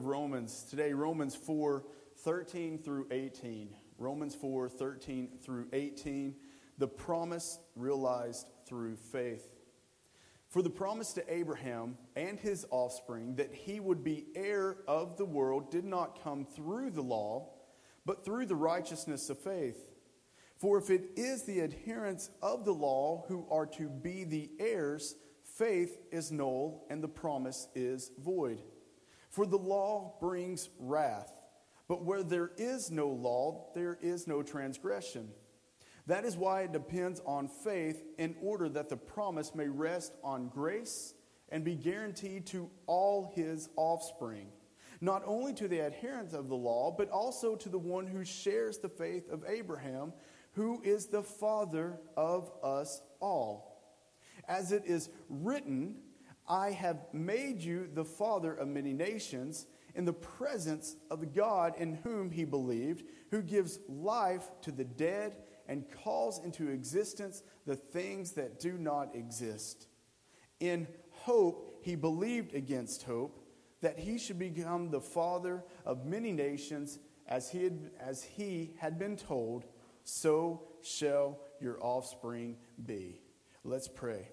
of Romans. Today, Romans 4:13 through 18. Romans 4:13 through 18. The promise realized through faith. For the promise to Abraham and his offspring that he would be heir of the world did not come through the law, but through the righteousness of faith. For if it is the adherents of the law who are to be the heirs, faith is null and the promise is void. For the law brings wrath, but where there is no law, there is no transgression. That is why it depends on faith in order that the promise may rest on grace and be guaranteed to all his offspring, not only to the adherents of the law, but also to the one who shares the faith of Abraham, who is the father of us all. As it is written, I have made you the father of many nations, in the presence of the God in whom he believed, who gives life to the dead and calls into existence the things that do not exist. In hope he believed against hope, that he should become the father of many nations, as he had been told, so shall your offspring be. Let's pray.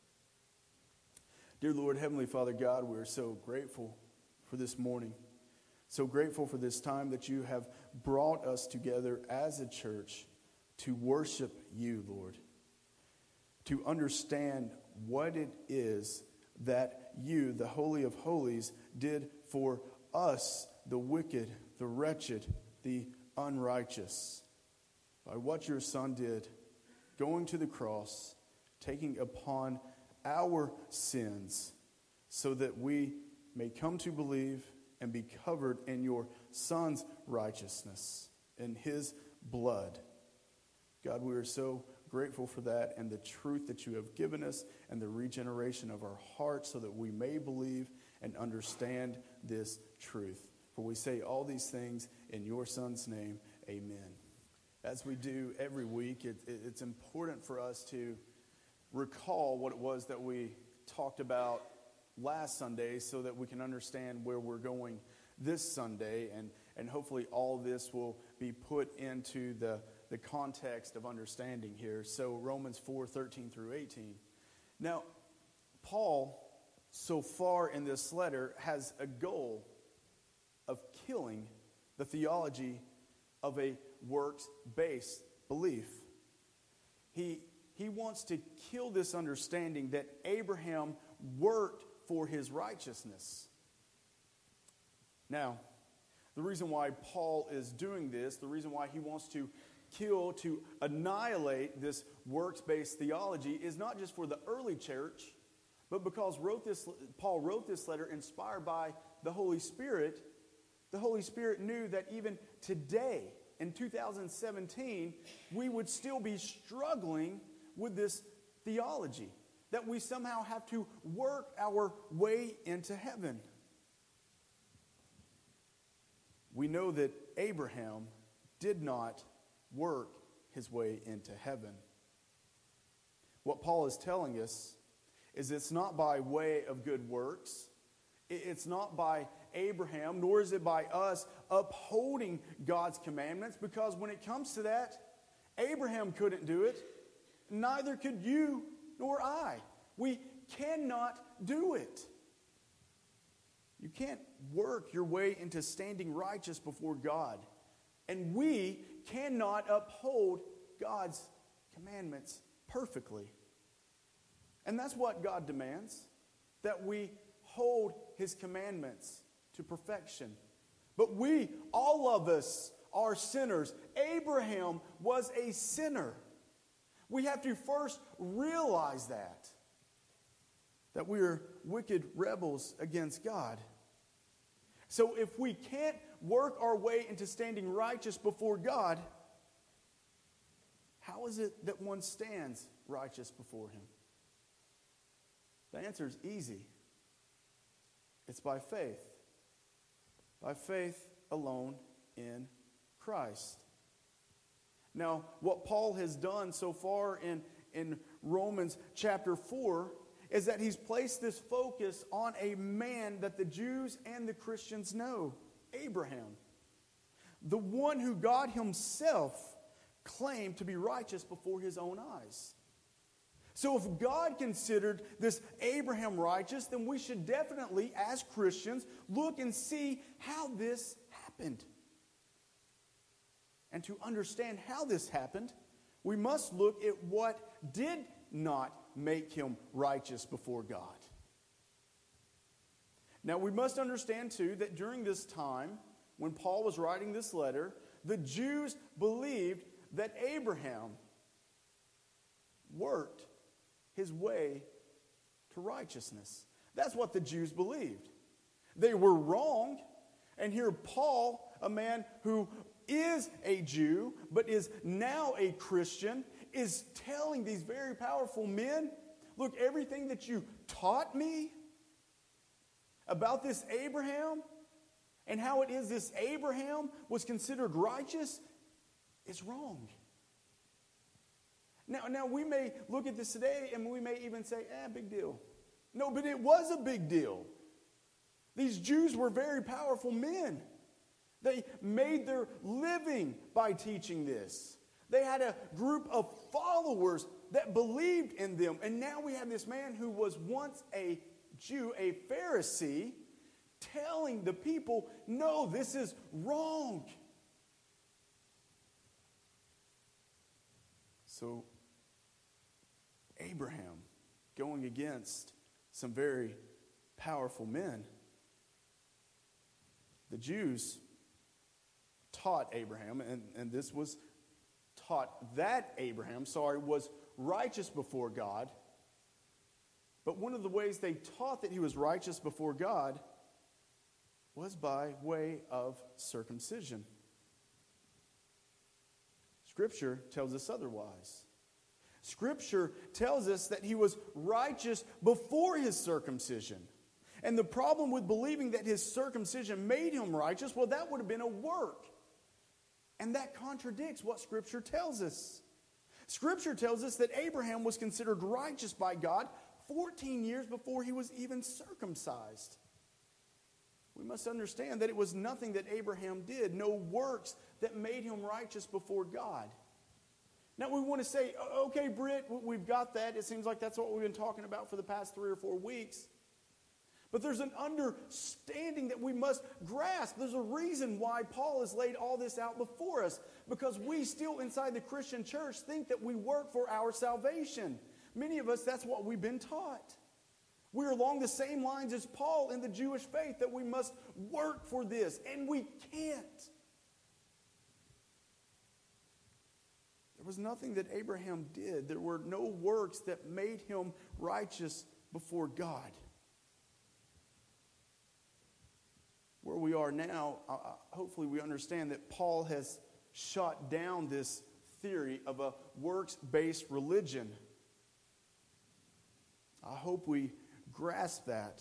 Dear Lord, Heavenly Father God, we're so grateful for this morning. So grateful for this time that you have brought us together as a church to worship you, Lord. To understand what it is that you, the Holy of Holies, did for us, the wicked, the wretched, the unrighteous. By what your Son did, going to the cross, taking upon our sins, so that we may come to believe and be covered in your Son's righteousness, in his blood. God, we are so grateful for that and the truth that you have given us and the regeneration of our hearts so that we may believe and understand this truth. For we say all these things in your Son's name, amen. As we do every week, it's important for us to recall what it was that we talked about last Sunday so that we can understand where we're going this Sunday, and hopefully all this will be put into the context of understanding here. So Romans 4:13 through 18. Now, Paul, so far in this letter, has a goal of killing the theology of a works-based belief. He wants to kill this understanding that Abraham worked for his righteousness. Now, the reason why Paul is doing this, the reason why he wants to kill, to annihilate this works-based theology is not just for the early church, but because Paul wrote this letter inspired by the Holy Spirit. The Holy Spirit knew that even today, in 2017, we would still be struggling with this theology, that we somehow have to work our way into heaven. We know that Abraham did not work his way into heaven. What Paul is telling us is it's not by way of good works. It's not by Abraham, nor is it by us upholding God's commandments, because when it comes to that, Abraham couldn't do it. Neither could you nor I. We cannot do it. You can't work your way into standing righteous before God. And we cannot uphold God's commandments perfectly. And that's what God demands, that we hold his commandments to perfection. But we, all of us, are sinners. Abraham was a sinner. We have to first realize that we are wicked rebels against God. So if we can't work our way into standing righteous before God, how is it that one stands righteous before him? The answer is easy. It's by faith. By faith alone in Christ. Now, what Paul has done so far in Romans chapter 4 is that he's placed this focus on a man that the Jews and the Christians know, Abraham, the one who God himself claimed to be righteous before his own eyes. So if God considered this Abraham righteous, then we should definitely, as Christians, look and see how this happened. And to understand how this happened, we must look at what did not make him righteous before God. Now we must understand too that during this time, when Paul was writing this letter, the Jews believed that Abraham worked his way to righteousness. That's what the Jews believed. They were wrong. And here Paul, a man who is a Jew but is now a Christian, is telling these very powerful men, look, everything that you taught me about this Abraham and how it is this Abraham was considered righteous is wrong. Now we may look at this today and we may even say, big deal. No, but it was a big deal. These Jews were very powerful men. They made their living by teaching this. They had a group of followers that believed in them. And now we have this man who was once a Jew, a Pharisee, telling the people, no, this is wrong. So, Abraham going against some very powerful men. The Jews taught Abraham, and this was taught that Abraham, was righteous before God. But one of the ways they taught that he was righteous before God was by way of circumcision. Scripture tells us otherwise. Scripture tells us that he was righteous before his circumcision. And the problem with believing that his circumcision made him righteous, well, that would have been a work. And that contradicts what Scripture tells us. Scripture tells us that Abraham was considered righteous by God 14 years before he was even circumcised. We must understand that it was nothing that Abraham did, no works that made him righteous before God. Now we want to say, okay, Britt, we've got that. It seems like that's what we've been talking about for the past 3 or 4 weeks. But there's an understanding that we must grasp. There's a reason why Paul has laid all this out before us. Because we still inside the Christian church think that we work for our salvation. Many of us, that's what we've been taught. We're along the same lines as Paul in the Jewish faith, that we must work for this. And we can't. There was nothing that Abraham did. There were no works that made him righteous before God. Where we are now, hopefully we understand that Paul has shot down this theory of a works-based religion. I hope we grasp that.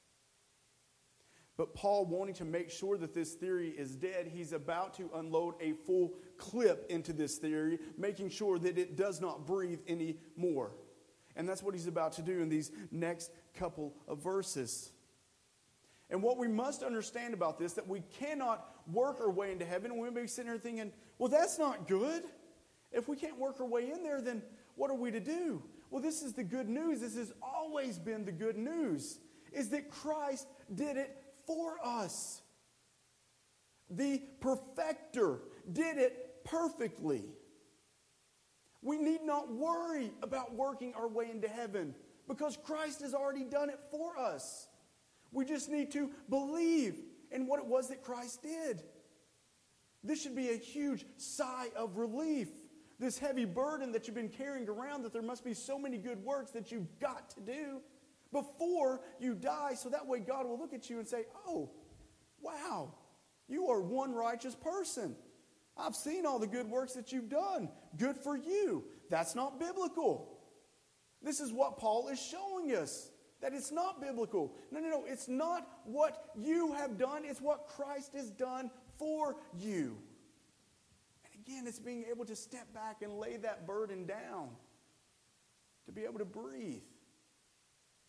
But Paul, wanting to make sure that this theory is dead, he's about to unload a full clip into this theory, making sure that it does not breathe anymore. And that's what he's about to do in these next couple of verses. And what we must understand about this, that we cannot work our way into heaven. And we may be sitting here thinking, well, that's not good. If we can't work our way in there, then what are we to do? Well, this is the good news. This has always been the good news, is that Christ did it for us. The perfecter did it perfectly. We need not worry about working our way into heaven because Christ has already done it for us. We just need to believe in what it was that Christ did. This should be a huge sigh of relief. This heavy burden that you've been carrying around, that there must be so many good works that you've got to do before you die, so that way God will look at you and say, oh, wow, you are one righteous person. I've seen all the good works that you've done. Good for you. That's not biblical. This is what Paul is showing us, that it's not biblical. No. It's not what you have done. It's what Christ has done for you. And again, it's being able to step back and lay that burden down, to be able to breathe.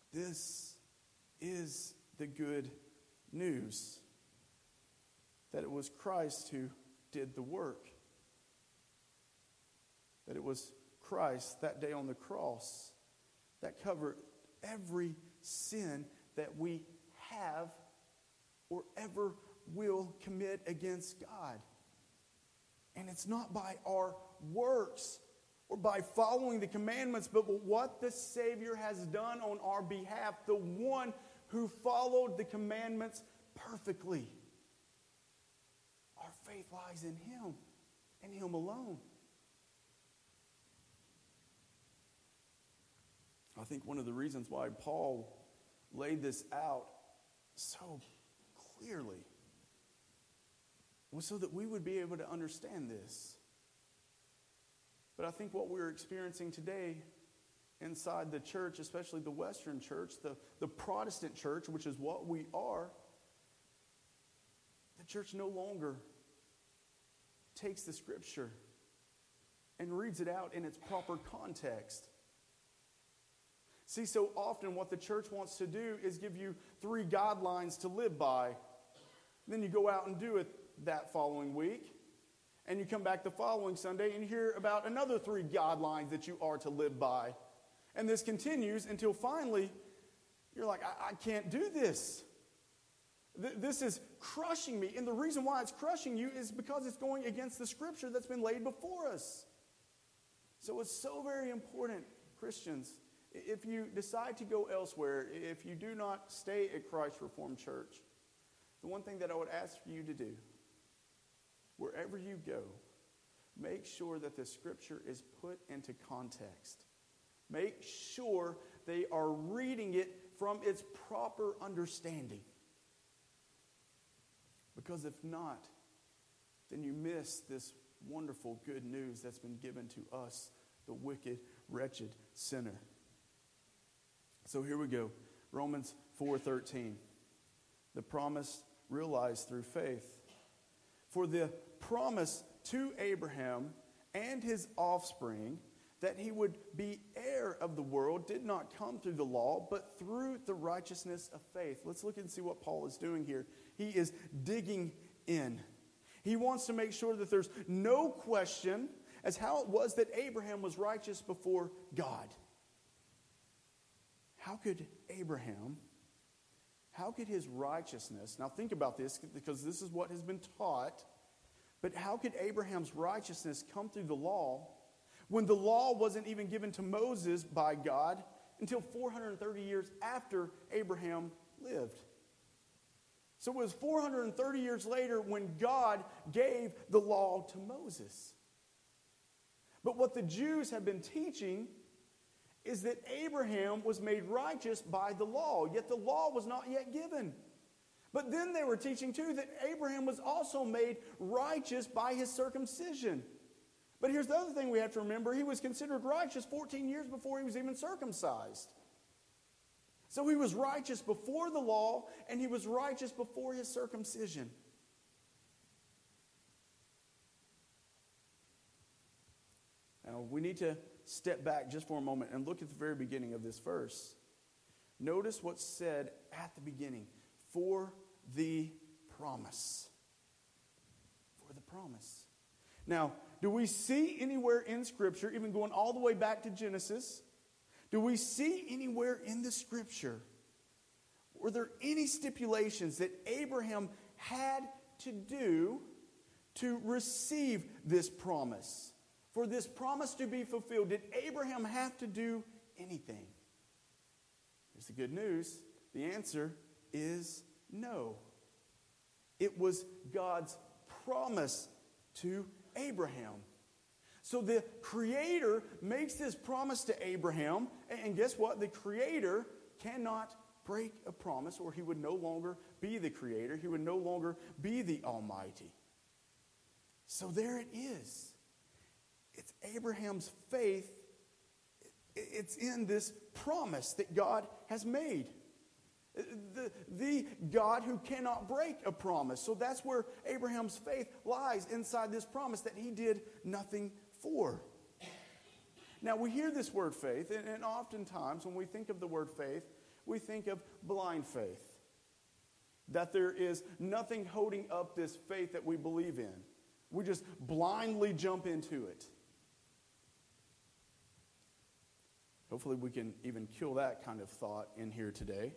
This is the good news. That it was Christ who did the work. That it was Christ that day on the cross that covered every sin that we have or ever will commit against God. And it's not by our works or by following the commandments, but what the Savior has done on our behalf, the one who followed the commandments perfectly. Our faith lies in Him and Him alone. I think one of the reasons why Paul laid this out so clearly was so that we would be able to understand this. But I think what we're experiencing today inside the church, especially the Western church, the Protestant church, which is what we are, the church no longer takes the Scripture and reads it out in its proper context. See, so often what the church wants to do is give you 3 guidelines to live by. Then you go out and do it that following week. And you come back the following Sunday and you hear about another 3 guidelines that you are to live by. And this continues until finally you're like, I can't do this. This is crushing me. And the reason why it's crushing you is because it's going against the Scripture that's been laid before us. So it's so very important, Christians, if you decide to go elsewhere, if you do not stay at Christ Reformed Church, the one thing that I would ask for you to do, wherever you go, make sure that the Scripture is put into context. Make sure they are reading it from its proper understanding. Because if not, then you miss this wonderful good news that's been given to us, the wicked, wretched sinner. So here we go. Romans 4:13. The promise realized through faith. For the promise to Abraham and his offspring that he would be heir of the world did not come through the law, but through the righteousness of faith. Let's look and see what Paul is doing here. He is digging in. He wants to make sure that there's no question as how it was that Abraham was righteous before God. How could his righteousness, now think about this because this is what has been taught, but how could Abraham's righteousness come through the law when the law wasn't even given to Moses by God until 430 years after Abraham lived? So it was 430 years later when God gave the law to Moses. But what the Jews have been teaching is that Abraham was made righteous by the law, yet the law was not yet given. But then they were teaching too that Abraham was also made righteous by his circumcision. But here's the other thing we have to remember. He was considered righteous 14 years before he was even circumcised. So he was righteous before the law, and he was righteous before his circumcision. Now, we need to step back just for a moment and look at the very beginning of this verse. Notice what's said at the beginning. For the promise. For the promise. Now, do we see anywhere in Scripture, even going all the way back to Genesis, do we see anywhere in the Scripture, were there any stipulations that Abraham had to do to receive this promise? For this promise to be fulfilled, did Abraham have to do anything? Here's the good news. The answer is no. It was God's promise to Abraham. So the Creator makes this promise to Abraham, and guess what? The Creator cannot break a promise, or he would no longer be the Creator. He would no longer be the Almighty. So there it is. It's Abraham's faith. It's in this promise that God has made. The God who cannot break a promise. So that's where Abraham's faith lies, inside this promise that he did nothing for. Now we hear this word faith, and oftentimes when we think of the word faith, we think of blind faith. That there is nothing holding up this faith that we believe in. We just blindly jump into it. Hopefully we can even kill that kind of thought in here today.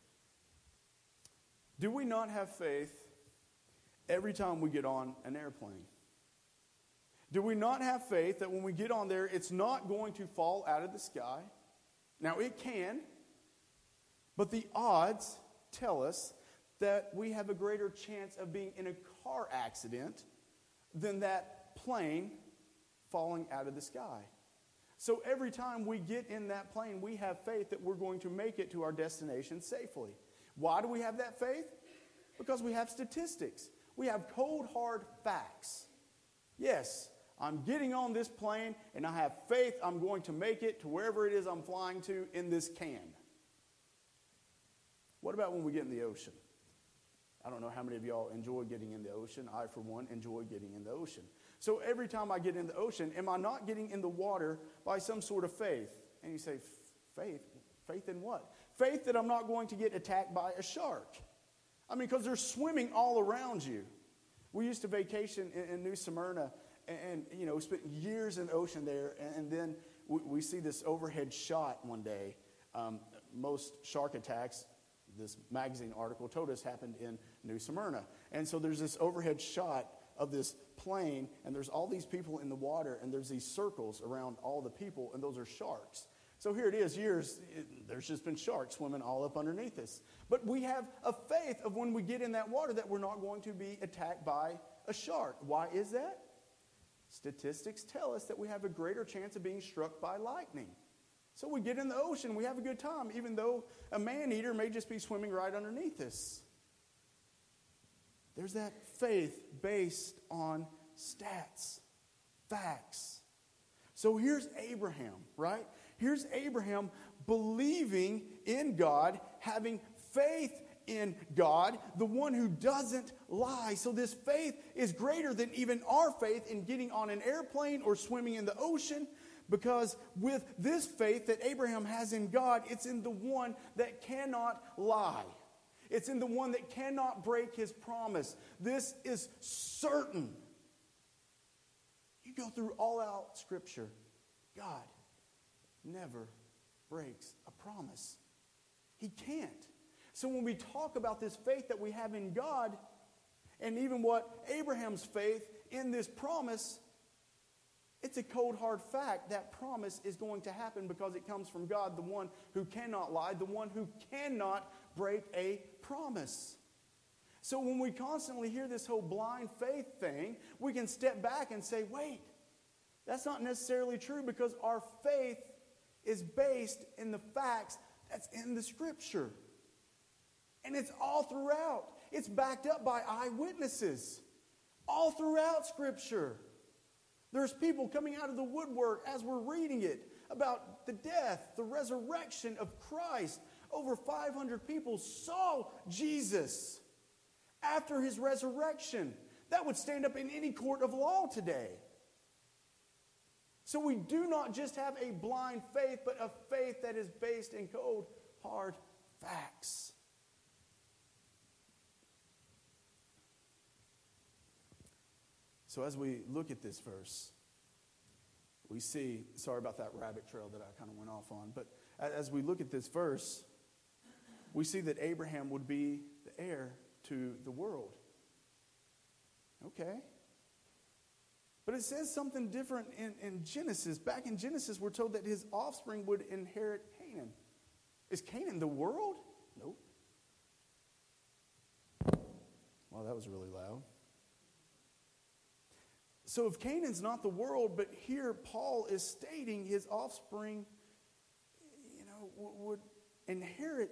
Do we not have faith every time we get on an airplane? Do we not have faith that when we get on there, it's not going to fall out of the sky? Now, it can, but the odds tell us that we have a greater chance of being in a car accident than that plane falling out of the sky. So every time we get in that plane, we have faith that we're going to make it to our destination safely. Why do we have that faith? Because we have statistics. We have cold, hard facts. Yes, I'm getting on this plane, and I have faith I'm going to make it to wherever it is I'm flying to in this can. What about when we get in the ocean? I don't know how many of y'all enjoy getting in the ocean. I, for one, enjoy getting in the ocean. So every time I get in the ocean, am I not getting in the water by some sort of faith? And you say, faith? Faith in what? Faith that I'm not going to get attacked by a shark. I mean, because they're swimming all around you. We used to vacation in New Smyrna and spent years in the ocean there. And then we see this overhead shot one day. Most shark attacks, this magazine article told us, happened in New Smyrna. And so there's this overhead shot of this plane, and there's all these people in the water, and there's these circles around all the people, and those are sharks. So here it is, there's just been sharks swimming all up underneath us. But we have a faith of when we get in that water that we're not going to be attacked by a shark. Why is that? Statistics tell us that we have a greater chance of being struck by lightning. So we get in the ocean, we have a good time, even though a man-eater may just be swimming right underneath us. There's that faith based on stats, facts. So here's Abraham, right? Here's Abraham believing in God, having faith in God, the one who doesn't lie. So this faith is greater than even our faith in getting on an airplane or swimming in the ocean, because with this faith that Abraham has in God, it's in the one that cannot lie. It's in the one that cannot break his promise. This is certain. You go through all out Scripture, God never breaks a promise. He can't. So when we talk about this faith that we have in God, and even what Abraham's faith in this promise, it's a cold hard fact. That promise is going to happen because it comes from God, the one who cannot lie, the one who cannot break a promise. So when we constantly hear this whole blind faith thing, we can step back and say, wait, that's not necessarily true, because our faith is based in the facts that's in the Scripture. And it's all throughout. It's backed up by eyewitnesses. All throughout Scripture. There's people coming out of the woodwork as we're reading it about the death, the resurrection of Christ. Over 500 people saw Jesus after his resurrection. That would stand up in any court of law today. So we do not just have a blind faith, but a faith that is based in cold, hard facts. So as we look at this verse, we see, sorry about that rabbit trail that I kind of went off on, but as we look at this verse, we see that Abraham would be the heir to the world. Okay. But it says something different in Genesis. Back in Genesis, we're told that his offspring would inherit Canaan. Is Canaan the world? Nope. Well, that was really loud. So if Canaan's not the world, but here Paul is stating his offspring, would inherit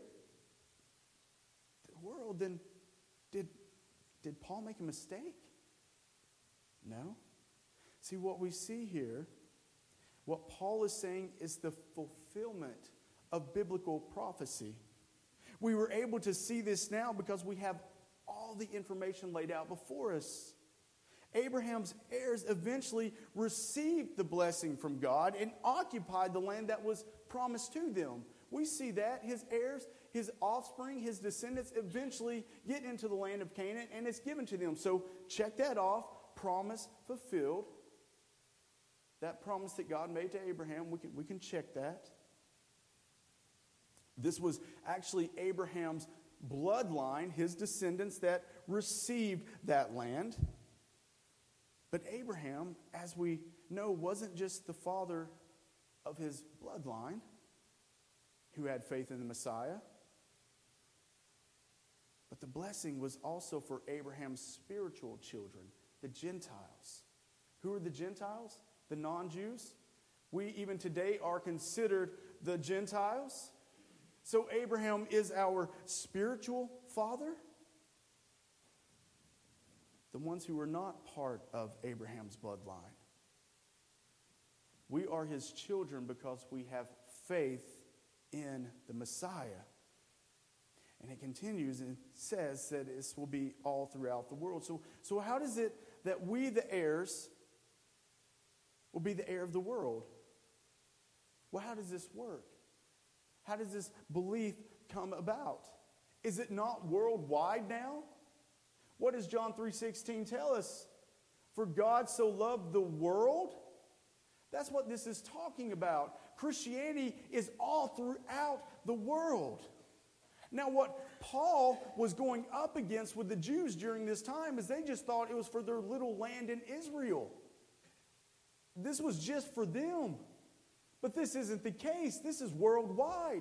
the world, then did Paul make a mistake? No. See, what we see here, what Paul is saying is the fulfillment of biblical prophecy. We were able to see this now because we have all the information laid out before us. Abraham's heirs eventually received the blessing from God and occupied the land that was promised to them. We see that his heirs, his offspring, his descendants eventually get into the land of Canaan, and it's given to them. So check that off. Promise fulfilled. That promise that God made to Abraham, we can check that. This was actually Abraham's bloodline, his descendants that received that land. But Abraham, as we know, wasn't just the father of his bloodline who had faith in the Messiah, but the blessing was also for Abraham's spiritual children, the Gentiles. Who are the Gentiles? The non-Jews. We even today are considered the Gentiles. So Abraham is our spiritual father. The ones who are not part of Abraham's bloodline. We are his children because we have faith in the Messiah. And it continues and says that this will be all throughout the world. So how does it that we, the heirs, will be the heir of the world? Well, how does this work? How does this belief come about? Is it not worldwide now? What does John 3:16 tell us? For God so loved the world. That's what this is talking about. Christianity is all throughout the world. Now, what Paul was going up against with the Jews during this time is they just thought it was for their little land in Israel. This was just for them. But this isn't the case. This is worldwide.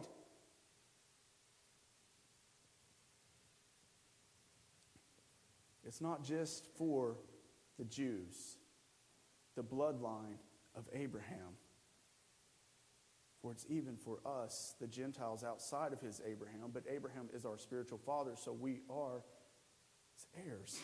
It's not just for the Jews, the bloodline of Abraham. For it's even for us, the Gentiles outside of his Abraham. But Abraham is our spiritual father, so we are his heirs.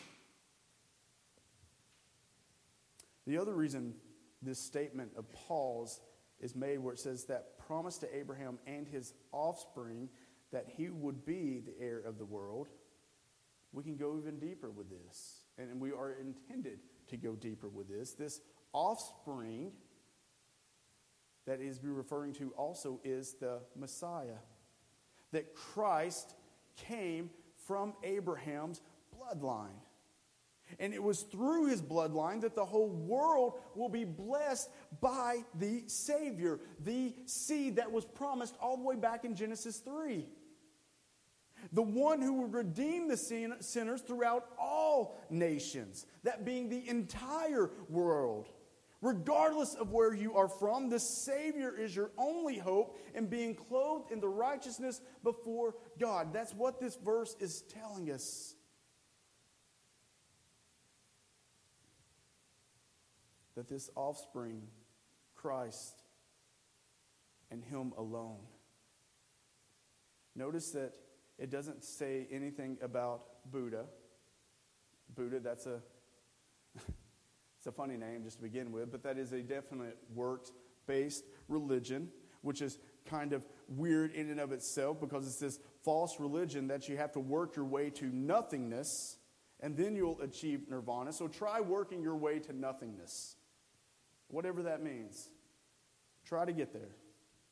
The other reason this statement of Paul's is made where it says that promise to Abraham and his offspring that he would be the heir of the world, we can go even deeper with this. And we are intended to go deeper with this. This offspring that is referring to also is the Messiah. That Christ came from Abraham's bloodline. And it was through his bloodline that the whole world will be blessed by the Savior, the seed that was promised all the way back in Genesis 3. The one who would redeem the sinners throughout all nations, that being the entire world. Regardless of where you are from, the Savior is your only hope in being clothed in the righteousness before God. That's what this verse is telling us. That this offspring, Christ, and him alone. Notice that it doesn't say anything about Buddha. Buddha, that's it's a funny name just to begin with, but that is a definite works-based religion, which is kind of weird in and of itself because it's this false religion that you have to work your way to nothingness and then you'll achieve nirvana. So try working your way to nothingness. Whatever that means. Try to get there.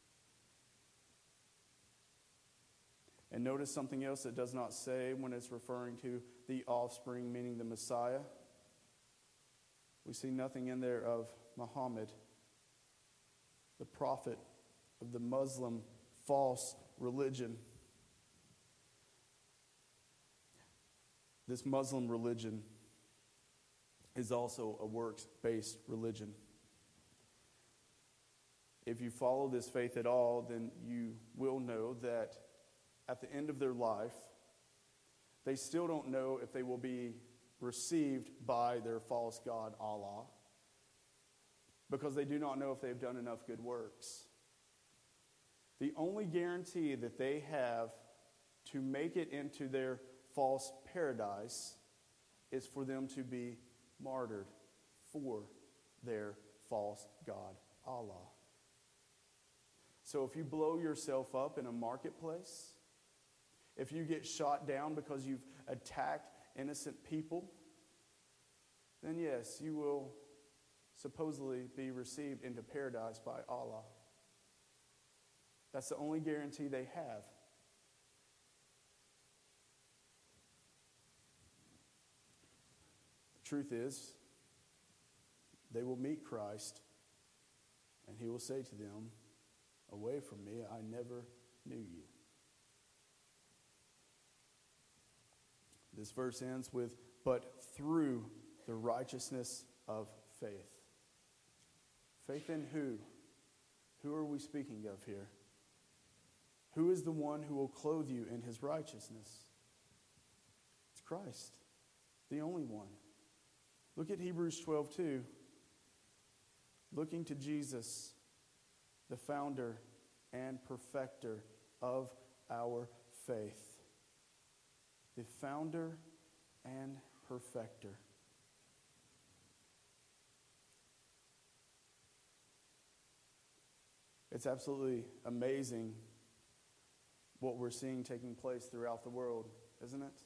And notice something else it does not say when it's referring to the offspring, meaning the Messiah. We see nothing in there of Muhammad, the prophet of the Muslim false religion. This Muslim religion is also a works-based religion. If you follow this faith at all, then you will know that at the end of their life, they still don't know if they will be received by their false god, Allah, because they do not know if they've done enough good works. The only guarantee that they have to make it into their false paradise is for them to be martyred for their false god, Allah. So if you blow yourself up in a marketplace, if you get shot down because you've attacked innocent people, then yes, you will supposedly be received into paradise by Allah. That's the only guarantee they have. The truth is, they will meet Christ, and he will say to them, "Away from me, I never knew you." This verse ends with, "But through the righteousness of faith." Faith in who? Who are we speaking of here? Who is the one who will clothe you in his righteousness? It's Christ, the only one. Look at Hebrews 12:2. Looking to Jesus, the founder and perfecter of our faith. The founder and perfecter. It's absolutely amazing what we're seeing taking place throughout the world, isn't it?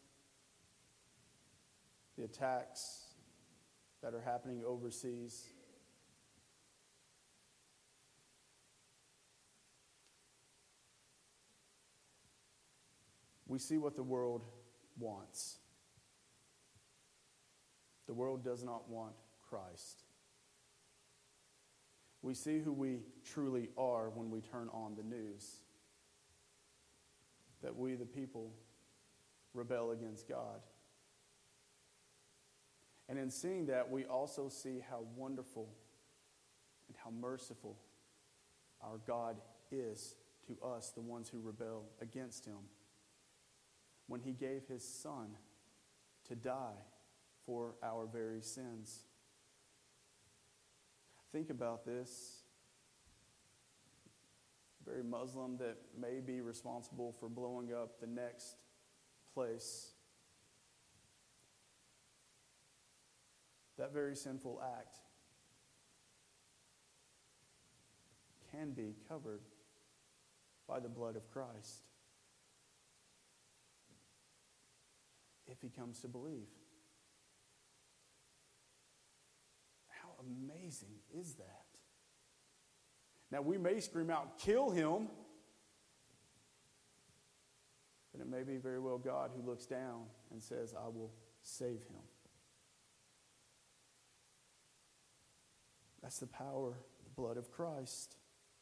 The attacks that are happening overseas. We see what the world wants. The world does not want Christ. We see who we truly are when we turn on the news. That we, the people, rebel against God. And in seeing that, we also see how wonderful and how merciful our God is to us, the ones who rebel against him, when he gave his Son to die for our very sins. Think about this. The very Muslim that may be responsible for blowing up the next place. That very sinful act can be covered by the blood of Christ if he comes to believe. How amazing is that? Now, we may scream out, "Kill him," but it may be very well God who looks down and says, "I will save him." That's the power of the blood of Christ.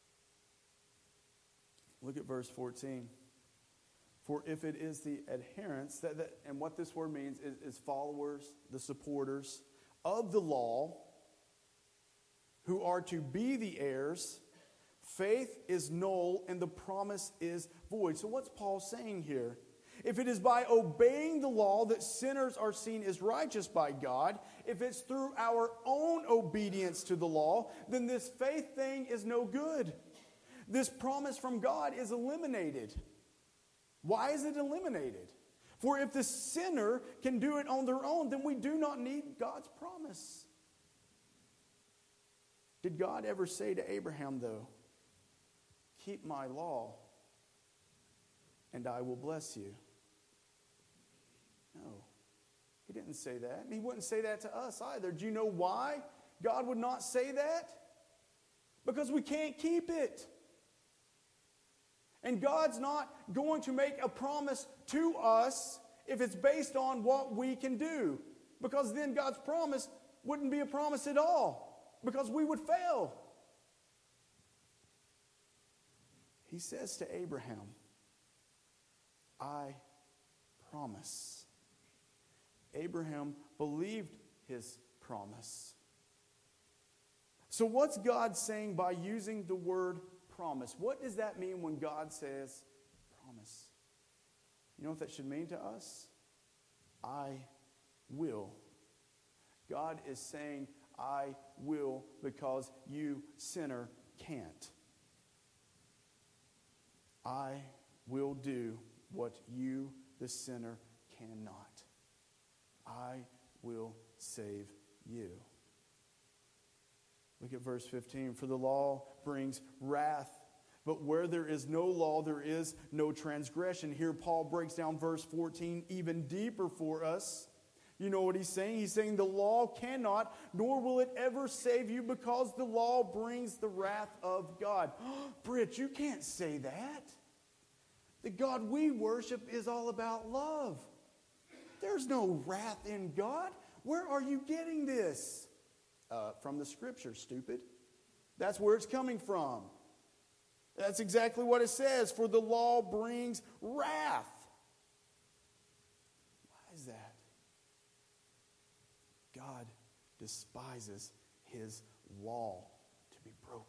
Look at verse 14. For if it is the adherents, and what this word means is followers, the supporters of the law, who are to be the heirs, faith is null and the promise is void. So what's Paul saying here? If it is by obeying the law that sinners are seen as righteous by God, if it's through our own obedience to the law, then this faith thing is no good. This promise from God is eliminated. Why is it eliminated? For if the sinner can do it on their own, then we do not need God's promise. Did God ever say to Abraham, though, "Keep my law, and I will bless you"? No, he didn't say that. And he wouldn't say that to us either. Do you know why God would not say that? Because we can't keep it. And God's not going to make a promise to us if it's based on what we can do. Because then God's promise wouldn't be a promise at all. Because we would fail. He says to Abraham, "I promise." Abraham believed his promise. So what's God saying by using the word promise? What does that mean when God says promise? You know what that should mean to us? I will. God is saying, "I will," because you, sinner, can't. I will do what you, the sinner, cannot. I will save you. Look at verse 15. For the law brings wrath, but where there is no law, there is no transgression. Here Paul breaks down verse 14 even deeper for us. You know what he's saying? He's saying the law cannot, nor will it ever save you, because the law brings the wrath of God. Britt, you can't say that. The God we worship is all about love. There's no wrath in God. Where are you getting this? From the Scripture, stupid. That's where it's coming from. That's exactly what it says. For the law brings wrath. Why is that? God despises His law to be broken.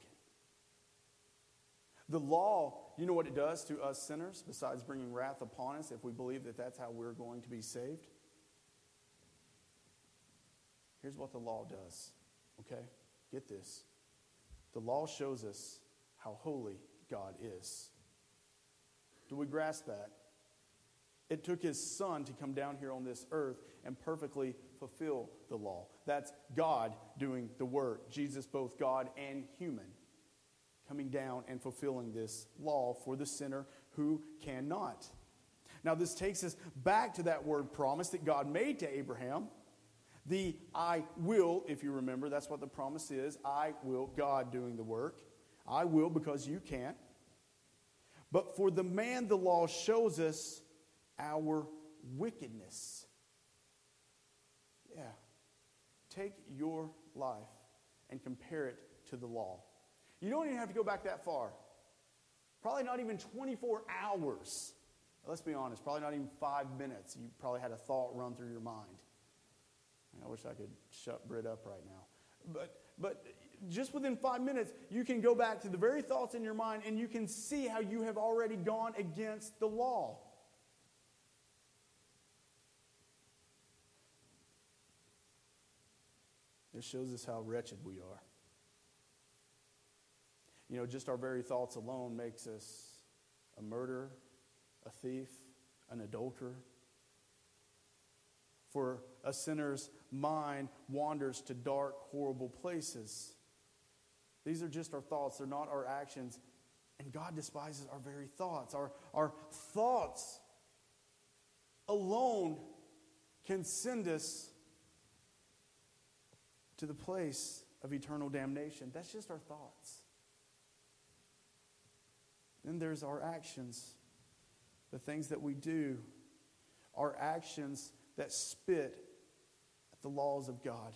The law, you know what it does to us sinners, besides bringing wrath upon us, if we believe that that's how we're going to be saved? Here's what the law does, okay? Get this. The law shows us how holy God is. Do we grasp that? It took His Son to come down here on this earth and perfectly fulfill the law. That's God doing the work. Jesus, both God and human, coming down and fulfilling this law for the sinner who cannot. Now this takes us back to that word promise that God made to Abraham. The I will, if you remember, that's what the promise is. I will, God doing the work. I will because you can't. But for the man, the law shows us our wickedness. Yeah. Take your life and compare it to the law. You don't even have to go back that far. Probably not even 24 hours. Let's be honest, probably not even 5 minutes. You probably had a thought run through your mind. I wish I could shut Britt up right now. But just within 5 minutes, you can go back to the very thoughts in your mind and you can see how you have already gone against the law. It shows us how wretched we are. You know, just our very thoughts alone makes us a murderer, a thief, an adulterer. For a sinner's mind wanders to dark, horrible places. These are just our thoughts. They're not our actions. And God despises our very thoughts. Our thoughts alone can send us to the place of eternal damnation. That's just our thoughts. Then there's our actions, the things that we do, our actions that spit at the laws of God.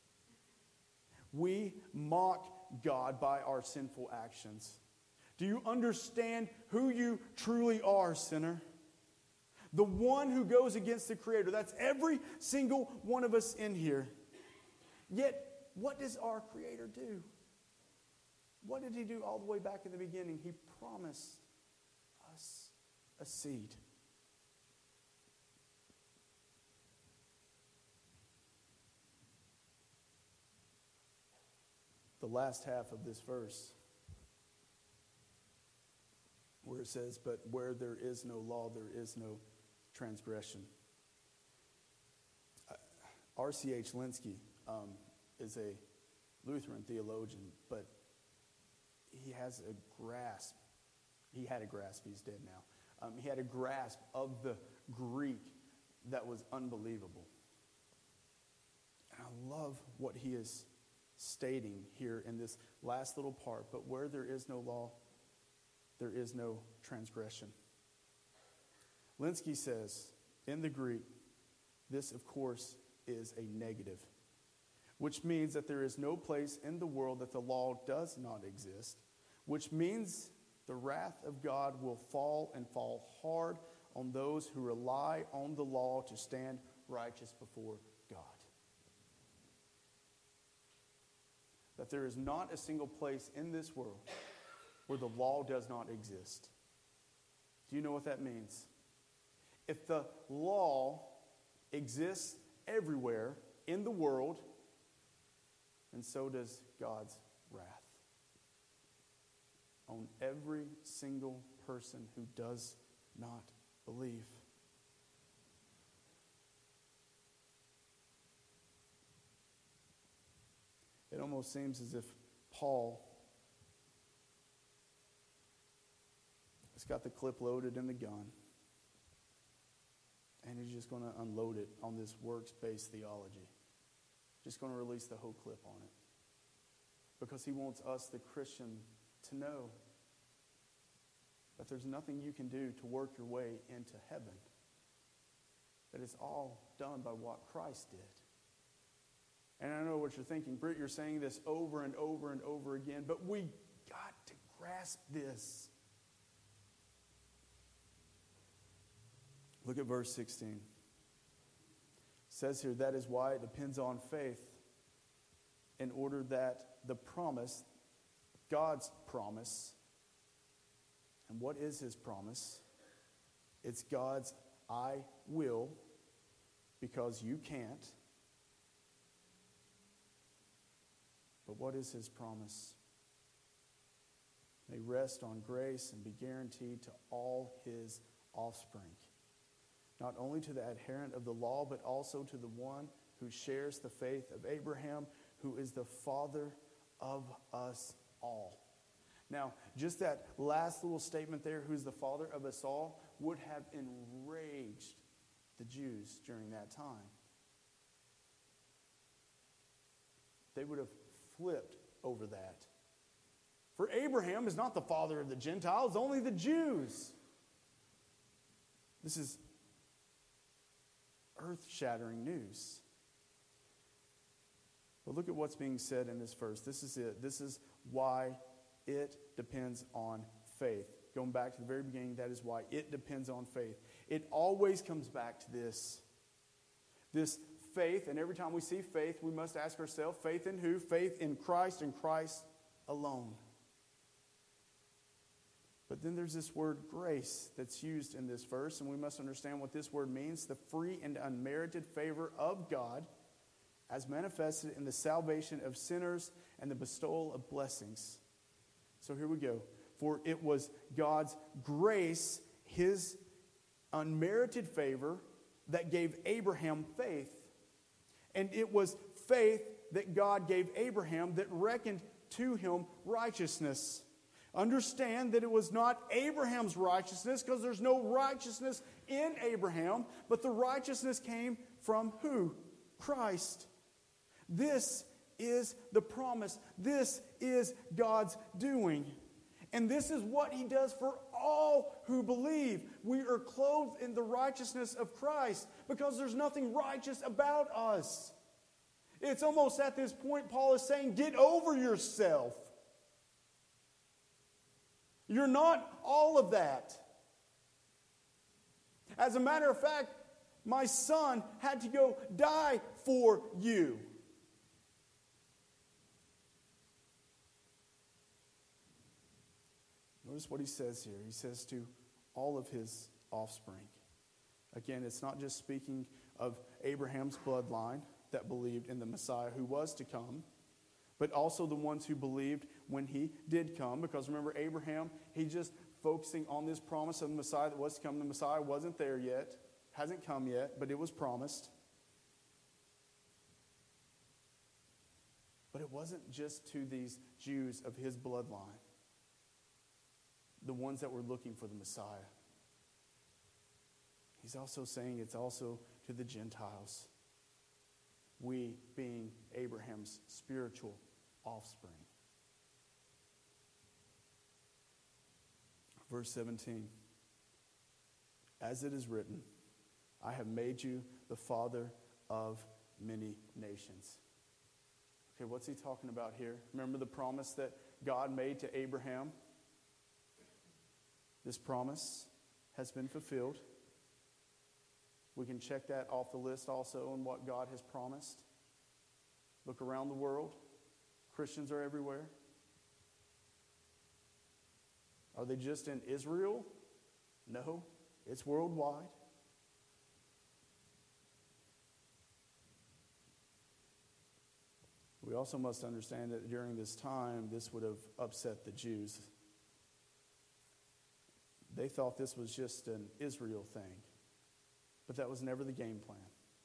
We mock God by our sinful actions. Do you understand who you truly are, sinner? The one who goes against the Creator. That's every single one of us in here. Yet, what does our Creator do? What did He do all the way back in the beginning? He promised us a seed. The last half of this verse, where it says, but where there is no law, there is no transgression. R.C.H. Lenski is a Lutheran theologian, but he has a grasp. He had a grasp, he's dead now. He had a grasp of the Greek that was unbelievable. And I love what he is stating here in this last little part. But where there is no law, there is no transgression. Lenski says, in the Greek, this, of course, is a negative, which means that there is no place in the world that the law does not exist, which means the wrath of God will fall and fall hard on those who rely on the law to stand righteous before God. That there is not a single place in this world where the law does not exist. Do you know what that means? If the law exists everywhere in the world, and so does God's wrath on every single person who does not believe. It almost seems as if Paul has got the clip loaded in the gun. And he's just going to unload it on this works-based theology. Just going to release the whole clip on it. Because he wants us, the Christian, to know that there's nothing you can do to work your way into heaven. That it's all done by what Christ did. And I know what you're thinking. Britt, you're saying this over and over and over again, but we got to grasp this. Look at verse 16. It says here, that is why it depends on faith, in order that the promise, God's promise, and what is his promise? It's God's I will, because you can't. But what is his promise? May rest on grace and be guaranteed to all his offspring. Not only to the adherent of the law, but also to the one who shares the faith of Abraham, who is the father of us all. Now, just that last little statement there, who's the father of us all, would have enraged the Jews during that time. They would have flipped over that. For Abraham is not the father of the Gentiles, only the Jews. This is earth-shattering news. But look at what's being said in this verse. This is it. This is why it depends on faith. Going back to the very beginning, that is why it depends on faith. It always comes back to this. This faith, and every time we see faith, we must ask ourselves, faith in who? Faith in Christ and Christ alone. But then there's this word grace that's used in this verse, and we must understand what this word means. The free and unmerited favor of God as manifested in the salvation of sinners and the bestowal of blessings. So here we go. For it was God's grace, his unmerited favor, that gave Abraham faith. And it was faith that God gave Abraham that reckoned to him righteousness. Understand that it was not Abraham's righteousness, because there's no righteousness in Abraham, but the righteousness came from who? Christ. This is the promise. This is God's doing. And this is what he does for all who believe. We are clothed in the righteousness of Christ because there's nothing righteous about us. It's almost at this point Paul is saying, get over yourself. You're not all of that. As a matter of fact, my son had to go die for you. Notice what he says here. He says to all of his offspring. Again, it's not just speaking of Abraham's bloodline that believed in the Messiah who was to come, but also the ones who believed when he did come. Because remember, Abraham, he's just focusing on this promise of the Messiah that was to come. The Messiah wasn't there yet, hasn't come yet, but it was promised. But it wasn't just to these Jews of his bloodline, the ones that were looking for the Messiah. He's also saying it's also to the Gentiles. We being Abraham's spiritual offspring. Verse 17. As it is written, I have made you the father of many nations. Okay, what's he talking about here? Remember the promise that God made to Abraham? This promise has been fulfilled. We can check that off the list also on what God has promised. Look around the world. Christians are everywhere. Are they just in Israel? No, it's worldwide. We also must understand that during this time, this would have upset the Jews. They thought this was just an Israel thing. But that was never the game plan.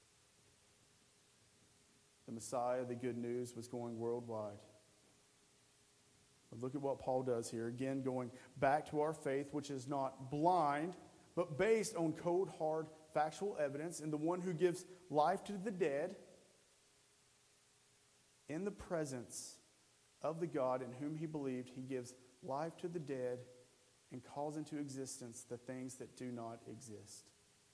The Messiah, the good news, was going worldwide. But look at what Paul does here. Again, going back to our faith, which is not blind, but based on cold, hard factual evidence, and the one who gives life to the dead in the presence of the God in whom he believed. He gives life to the dead and calls into existence the things that do not exist.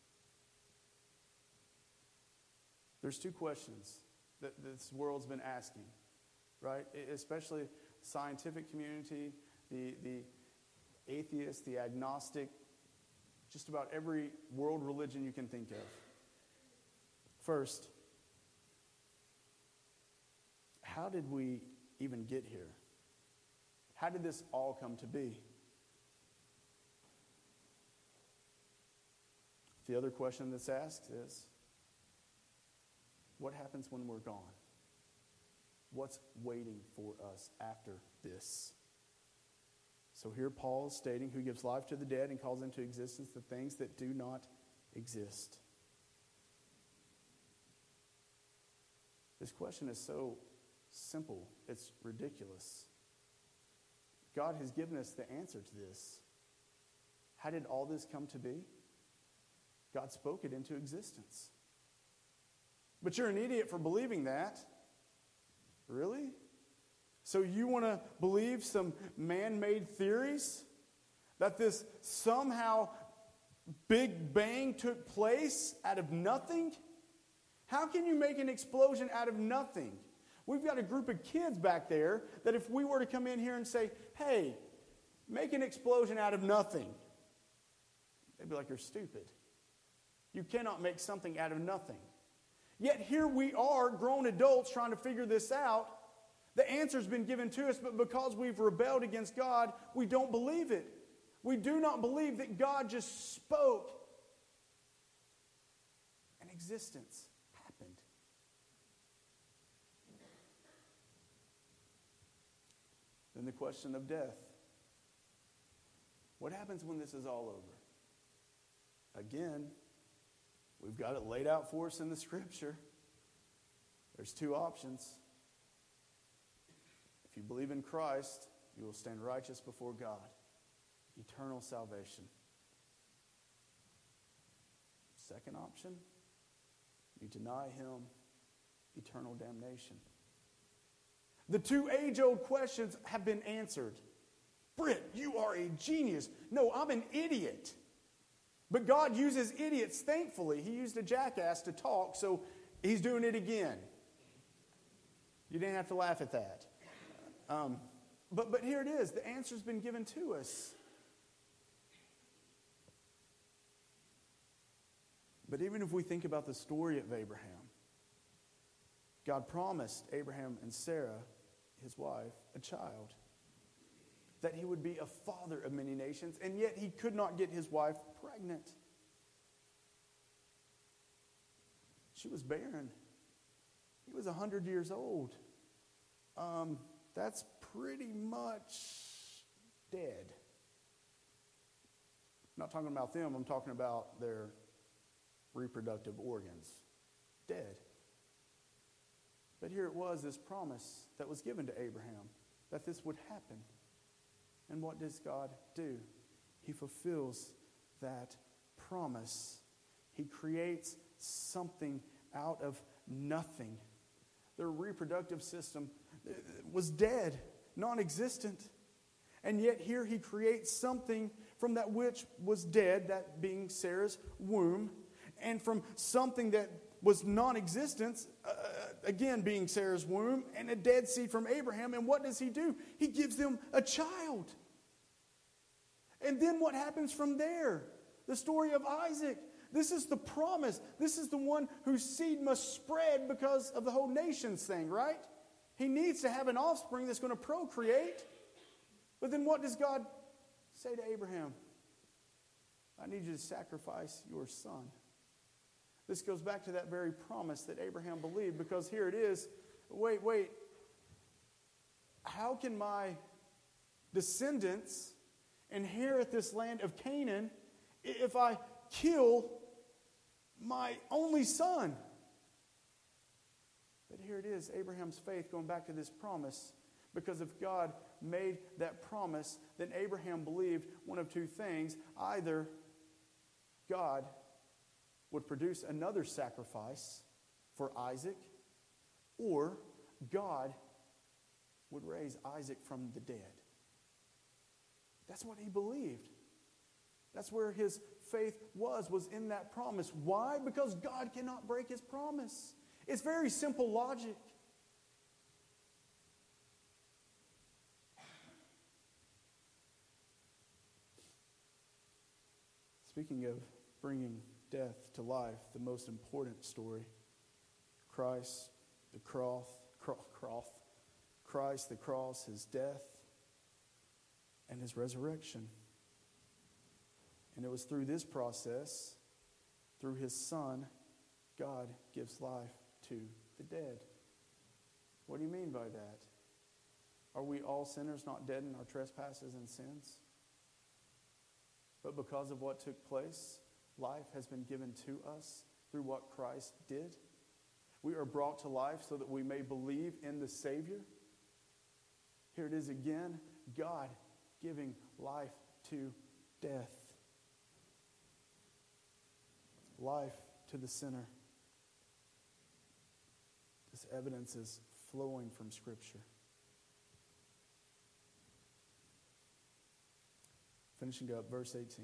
There's two questions that this world's been asking, right? Especially the scientific community, the atheist, the agnostic, just about every world religion you can think of. First, how did we even get here? How did this all come to be? The other question that's asked is, what happens when we're gone? What's waiting for us after this? So here Paul is stating, who gives life to the dead and calls into existence the things that do not exist. This question is so simple, it's ridiculous. God has given us the answer to this. How did all this come to be? God spoke it into existence. But you're an idiot for believing that. Really? So you want to believe some man-made theories? That this somehow Big Bang took place out of nothing? How can you make an explosion out of nothing? We've got a group of kids back there that if we were to come in here and say, hey, make an explosion out of nothing, they'd be like, you're stupid. You cannot make something out of nothing. Yet here we are, grown adults, trying to figure this out. The answer's been given to us, but because we've rebelled against God, we don't believe it. We do not believe that God just spoke and existence happened. Then the question of death. What happens when this is all over? Again, we've got it laid out for us in the Scripture. There's two options. If you believe in Christ, you will stand righteous before God. Eternal salvation. Second option, you deny Him, eternal damnation. The two age-old questions have been answered. Britt, you are a genius. No, I'm an idiot. But God uses idiots, thankfully. He used a jackass to talk, so He's doing it again. You didn't have to laugh at that. But here it is. The answer's been given to us. But even if we think about the story of Abraham, God promised Abraham and Sarah, his wife, a child, that he would be a father of many nations, and yet he could not get his wife pregnant. She was barren. He was 100 years old. That's pretty much dead. I'm not talking about them, I'm talking about their reproductive organs. Dead. But here it was, this promise that was given to Abraham, that this would happen. And what does God do? He fulfills that promise. He creates something out of nothing. Their reproductive system was dead, non-existent. And yet here He creates something from that which was dead, that being Sarah's womb, and from something that was non-existent, again being Sarah's womb, and a dead seed from Abraham. And what does He do? He gives them a child. And then what happens from there? The story of Isaac. This is the promise. This is the one whose seed must spread because of the whole nations thing, right? He needs to have an offspring that's going to procreate. But then what does God say to Abraham? I need you to sacrifice your son. This goes back to that very promise that Abraham believed, because here it is. Wait. How can my descendants inherit this land of Canaan if I kill my only son? But here it is, Abraham's faith, going back to this promise. Because if God made that promise, then Abraham believed one of two things. Either God would produce another sacrifice for Isaac, or God would raise Isaac from the dead. That's what he believed. That's where his faith was in that promise. Why? Because God cannot break his promise. It's very simple logic. Speaking of bringing death to life, the most important story, Christ, the cross, his death, and his resurrection. And it was through this process, through his Son, God gives life to the dead. What do you mean by that? Are we all sinners not dead in our trespasses and sins? But because of what took place, life has been given to us through what Christ did. We are brought to life so that we may believe in the Savior. Here it is again, God giving life to death. Life to the sinner. This evidence is flowing from Scripture. Finishing up, verse 18.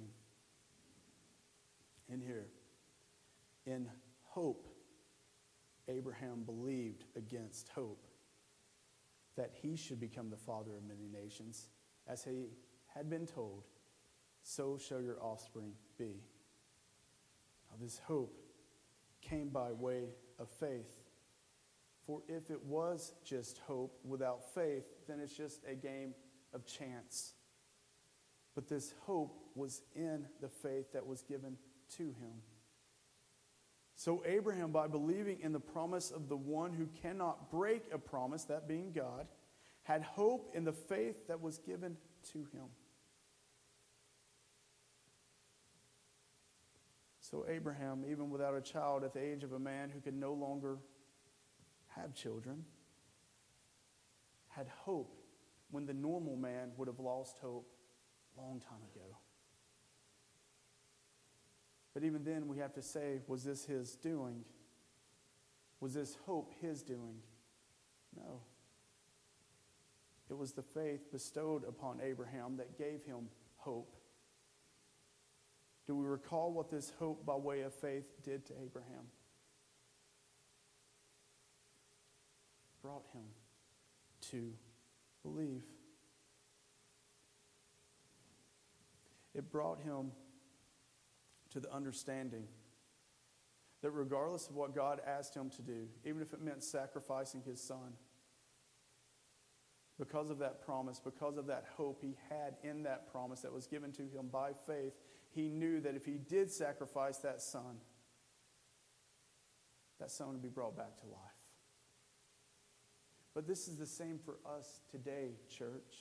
In here, in hope, Abraham believed against hope that he should become the father of many nations. As he had been told, so shall your offspring be. Now, this hope came by way of faith. For if it was just hope without faith, then it's just a game of chance. But this hope was in the faith that was given to him. So Abraham, by believing in the promise of the one who cannot break a promise, that being God, had hope in the faith that was given to him. So Abraham, even without a child at the age of a man who could no longer have children, had hope when the normal man would have lost hope a long time ago. But even then, we have to say, was this his doing? Was this hope his doing? No. It was the faith bestowed upon Abraham that gave him hope. Do we recall what this hope by way of faith did to Abraham? Brought him to believe. It brought him to the understanding that regardless of what God asked him to do, even if it meant sacrificing his son, because of that promise, because of that hope he had in that promise that was given to him by faith, he knew that if he did sacrifice that son would be brought back to life. But this is the same for us today, church.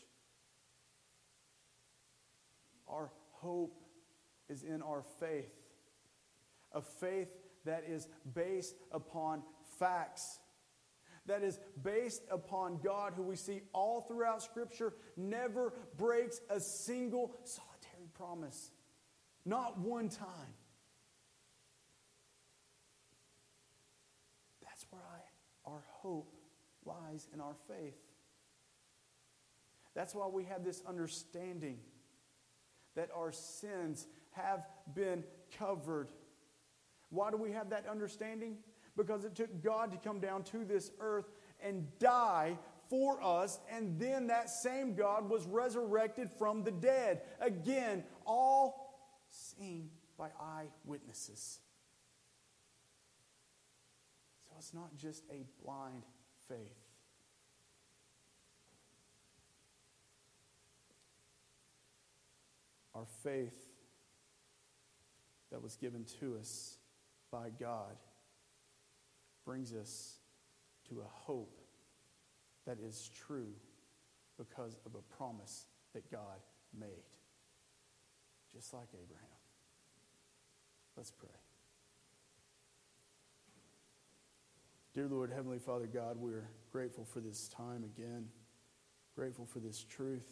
Our hope is in our faith. A faith that is based upon facts. That is based upon God, who we see all throughout Scripture never breaks a single solitary promise. Not one time. That's where our hope lies in our faith. That's why we have this understanding that our sins have been covered. Why do we have that understanding? Because it took God to come down to this earth and die for us, and then that same God was resurrected from the dead. Again, all seen by eyewitnesses. So it's not just a blind faith. Our faith that was given to us by God brings us to a hope that is true because of a promise that God made. Just like Abraham. Let's pray. Dear Lord, Heavenly Father God, we're grateful for this time again. Grateful for this truth.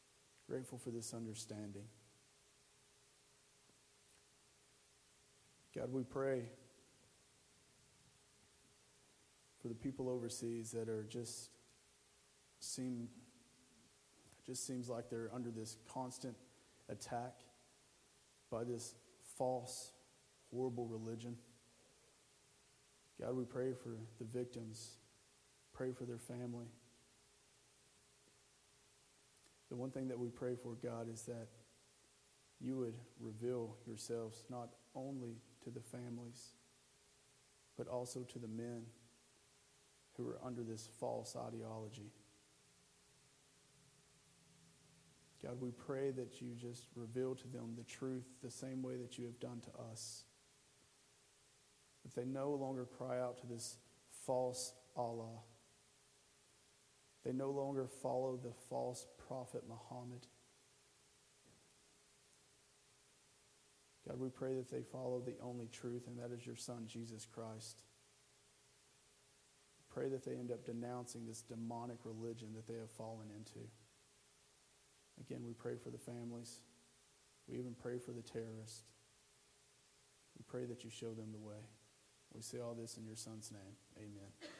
Grateful for this understanding. God, we pray for the people overseas that are just seems like they're under this constant attack by this false, horrible religion. God, we pray for the victims. Pray for their family. The one thing that we pray for, God, is that you would reveal yourselves not only to the families, but also to the men who are under this false ideology. God, we pray that you just reveal to them the truth the same way that you have done to us. That they no longer cry out to this false Allah. They no longer follow the false prophet Muhammad. God, we pray that they follow the only truth, and that is your Son, Jesus Christ. Pray that they end up denouncing this demonic religion that they have fallen into. Again, we pray for the families. We even pray for the terrorists. We pray that you show them the way. We say all this in your Son's name. Amen.